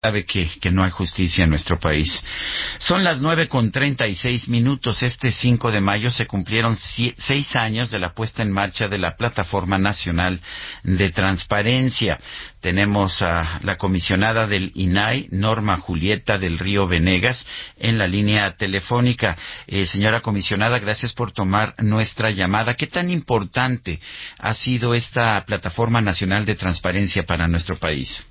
sabe que no hay justicia en nuestro país. Son las 9:36. Este 5 de mayo se cumplieron 6 años de la puesta en marcha de la Plataforma Nacional de Transparencia. Tenemos a la comisionada del INAI, Norma Julieta del Río Venegas, en la línea telefónica. Señora comisionada, gracias por tomar nuestra llamada. ¿Qué tan importante ha sido esta Plataforma Nacional de Transparencia para nuestro país?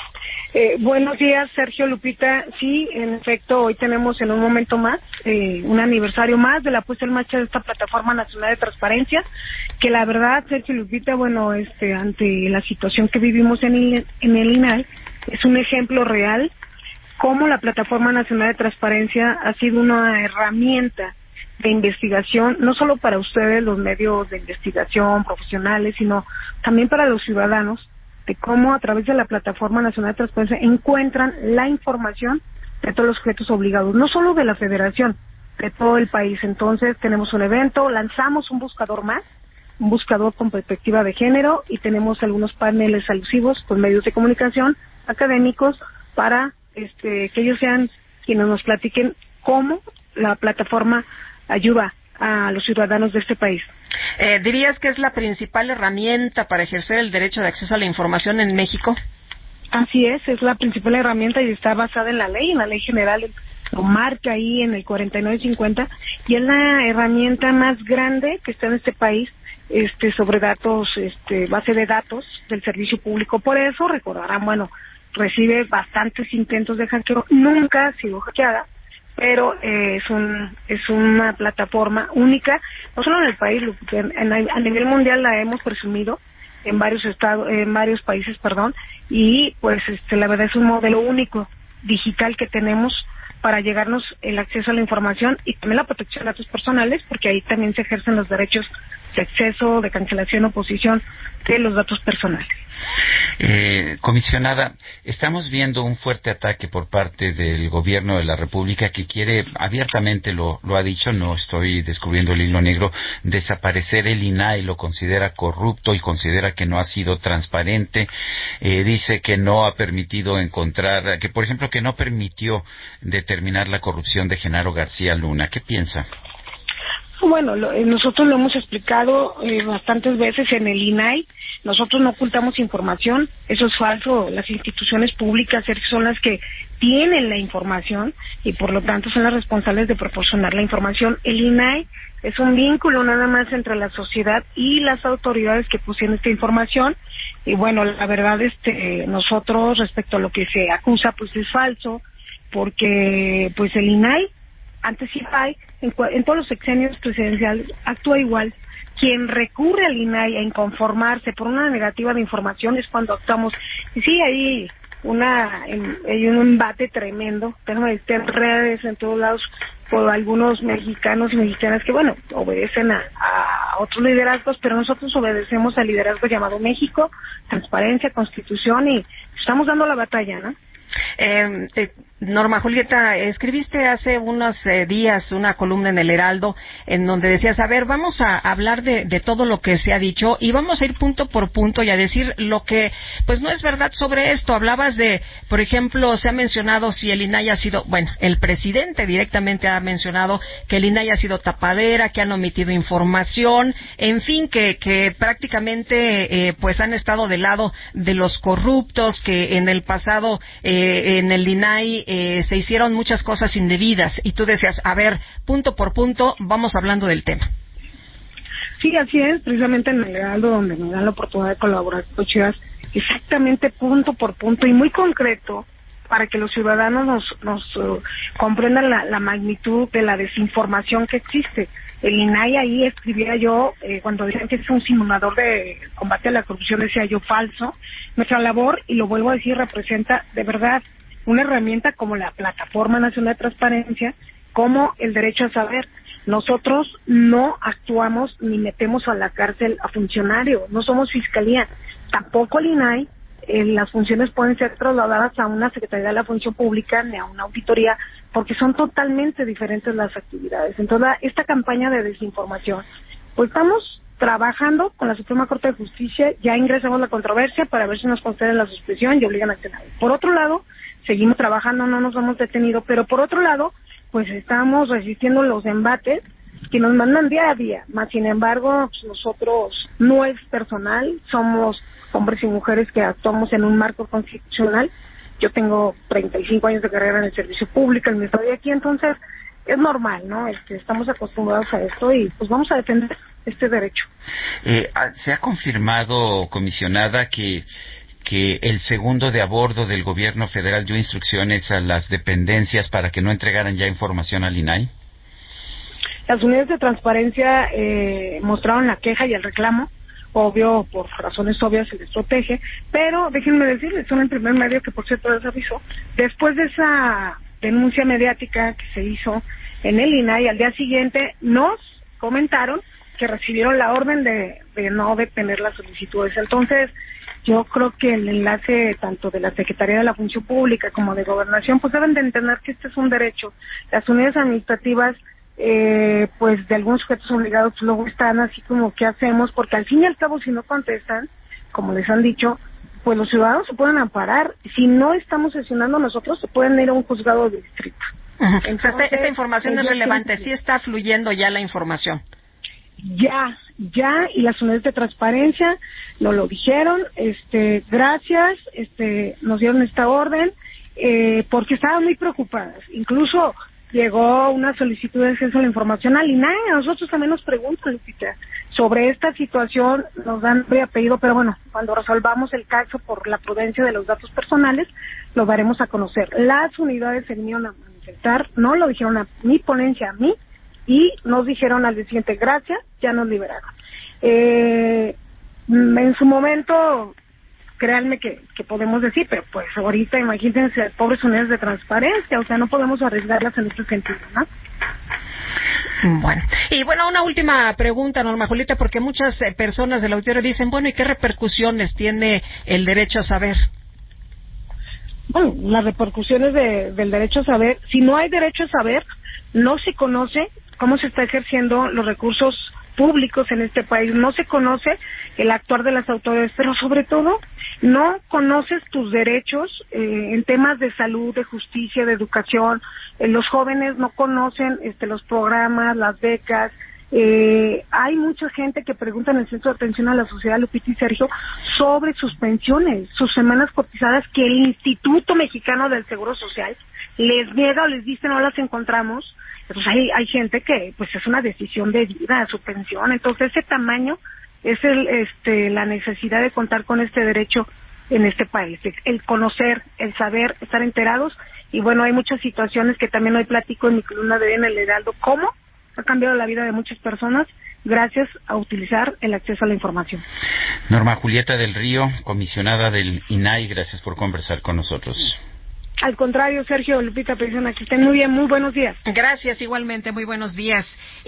Buenos días, Sergio, Lupita. Sí, en efecto, hoy tenemos en un momento más un aniversario más de la puesta en marcha de esta Plataforma Nacional de Transparencia, que la verdad, Sergio, Lupita, bueno, ante la situación que vivimos en el INAI, es un ejemplo real cómo la Plataforma Nacional de Transparencia ha sido una herramienta de investigación, no solo para ustedes, los medios de investigación profesionales, sino también para los ciudadanos, de cómo a través de la Plataforma Nacional de Transparencia encuentran la información de todos los sujetos obligados, no solo de la Federación, de todo el país. Entonces tenemos un evento, lanzamos un buscador más, un buscador con perspectiva de género, y tenemos algunos paneles alusivos con medios de comunicación académicos para que ellos sean quienes nos platiquen cómo la plataforma ayuda a los ciudadanos de este país. ¿Dirías que es la principal herramienta para ejercer el derecho de acceso a la información en México? Así es la principal herramienta y está basada en la ley general, lo marca ahí en el 4950, y es la herramienta más grande que está en este país sobre datos, base de datos del servicio público. Por eso, recordarán, bueno, recibe bastantes intentos de hackeo, nunca ha sido hackeada, pero es una plataforma única, no solo en el país, a nivel mundial la hemos presumido en varios países, y pues la verdad es un modelo único digital que tenemos para llegarnos el acceso a la información y también la protección de datos personales, porque ahí también se ejercen los derechos de acceso, de cancelación, oposición de los datos personales. Comisionada, estamos viendo un fuerte ataque por parte del gobierno de la República que quiere, abiertamente lo ha dicho, no estoy descubriendo el hilo negro, desaparecer el INAI, lo considera corrupto y considera que no ha sido transparente. Dice que no ha permitido encontrar, que por ejemplo que no permitió determinar la corrupción de Genaro García Luna. ¿Qué piensa? Bueno, nosotros lo hemos explicado bastantes veces en el INAI. Nosotros no ocultamos información, eso es falso. Las instituciones públicas son las que tienen la información y por lo tanto son las responsables de proporcionar la información. El INAI es un vínculo nada más entre la sociedad y las autoridades que poseen esta información. Y bueno, la verdad, nosotros respecto a lo que se acusa, pues es falso, porque pues el INAI, antes INAI, en todos los sexenios presidenciales actúa igual. Quien recurre al INAI a inconformarse por una negativa de información es cuando actuamos. Y sí, hay un embate tremendo, tenemos redes en todos lados por algunos mexicanos y mexicanas que, bueno, obedecen a otros liderazgos, pero nosotros obedecemos al liderazgo llamado México, transparencia, constitución, y estamos dando la batalla, ¿no? Norma Julieta, escribiste hace unos días una columna en El Heraldo en donde decías, a ver, vamos a hablar de todo lo que se ha dicho y vamos a ir punto por punto y a decir lo que pues no es verdad sobre esto. Hablabas de, por ejemplo, se ha mencionado si el INAI ha sido, bueno, el presidente directamente ha mencionado que el INAI ha sido tapadera, que han omitido información, en fin, que prácticamente pues han estado del lado de los corruptos, que en el pasado en el INAI se hicieron muchas cosas indebidas, y tú decías, a ver, punto por punto, vamos hablando del tema. Sí, así es, precisamente en el Heraldo, donde me dan la oportunidad de colaborar con Chivas, exactamente punto por punto y muy concreto, para que los ciudadanos nos comprendan la magnitud de la desinformación que existe. El INAI, ahí escribía yo, cuando decían que es un simulador de combate a la corrupción, decía yo falso. Nuestra labor, y lo vuelvo a decir, representa de verdad una herramienta como la Plataforma Nacional de Transparencia, como el derecho a saber. Nosotros no actuamos ni metemos a la cárcel a funcionarios, no somos fiscalía, tampoco el INAI. Las funciones pueden ser trasladadas a una Secretaría de la Función Pública ni a una auditoría, porque son totalmente diferentes las actividades. Entonces, esta campaña de desinformación, pues estamos trabajando con la Suprema Corte de Justicia, ya ingresamos la controversia para ver si nos conceden la suspensión y obligan a accionar. Por otro lado, seguimos trabajando, no nos hemos detenido, pero por otro lado, pues estamos resistiendo los embates que nos mandan día a día, más sin embargo, pues nosotros no es personal, somos hombres y mujeres que actuamos en un marco constitucional. Yo tengo 35 años de carrera en el servicio público, en mi estoy aquí, entonces es normal, ¿no? Estamos acostumbrados a esto y pues vamos a defender este derecho. ¿Se ha confirmado, comisionada, que el segundo de a bordo del gobierno federal dio instrucciones a las dependencias para que no entregaran ya información al INAI? Las unidades de transparencia mostraron la queja y el reclamo, obvio, por razones obvias se les protege, pero déjenme decirles, son el primer medio que por cierto les avisó, después de esa denuncia mediática que se hizo en el INAI, al día siguiente nos comentaron que recibieron la orden de no detener las solicitudes. Entonces, yo creo que el enlace tanto de la Secretaría de la Función Pública como de Gobernación, pues deben de entender que este es un derecho. Las unidades administrativas, pues de algunos sujetos obligados, pues luego están así como, ¿qué hacemos? Porque al fin y al cabo, si no contestan, como les han dicho, pues los ciudadanos se pueden amparar. Si no estamos sesionando nosotros, se pueden ir a un juzgado de distrito. Entonces, o sea, esta información no es relevante, sí está fluyendo ya la información. Ya, y las unidades de transparencia nos lo dijeron, gracias, nos dieron esta orden, porque estaban muy preocupadas. Incluso llegó una solicitud de acceso a la información al INAI, a nosotros también nos preguntan, Lupita, sobre esta situación, nos dan nombre y apellido, pero bueno, cuando resolvamos el caso por la prudencia de los datos personales, lo daremos a conocer. Las unidades se vinieron a manifestar, no lo dijeron a mi ponencia, a mí, y nos dijeron al día siguiente, gracias, ya nos liberaron. En su momento, créanme que podemos decir, pero pues ahorita imagínense, pobres unidades de transparencia, o sea, no podemos arriesgarlas en este sentido, ¿no? Bueno, y bueno, una última pregunta, Norma Julieta, porque muchas personas del auditorio dicen, bueno, ¿y qué repercusiones tiene el derecho a saber? Bueno, las repercusiones del derecho a saber, si no hay derecho a saber, no se conoce cómo se está ejerciendo los recursos públicos en este país, no se conoce el actuar de las autoridades, pero sobre todo no conoces tus derechos en temas de salud, de justicia, de educación. Los jóvenes no conocen los programas, las becas. Hay mucha gente que pregunta en el Centro de Atención a la Sociedad, Lupita y Sergio, sobre sus pensiones, sus semanas cotizadas que el Instituto Mexicano del Seguro Social les niega o les dice no las encontramos. Entonces hay gente que pues es una decisión de vida, su pensión. Entonces ese tamaño es la necesidad de contar con este derecho en este país, el conocer, el saber, estar enterados. Y bueno, hay muchas situaciones que también hoy platico en mi columna de hoy en el Heraldo, cómo ha cambiado la vida de muchas personas gracias a utilizar el acceso a la información. Norma Julieta del Río, comisionada del INAI, gracias por conversar con nosotros. Al contrario, Sergio, Lupita, que estén muy bien, muy buenos días. Gracias, igualmente, muy buenos días.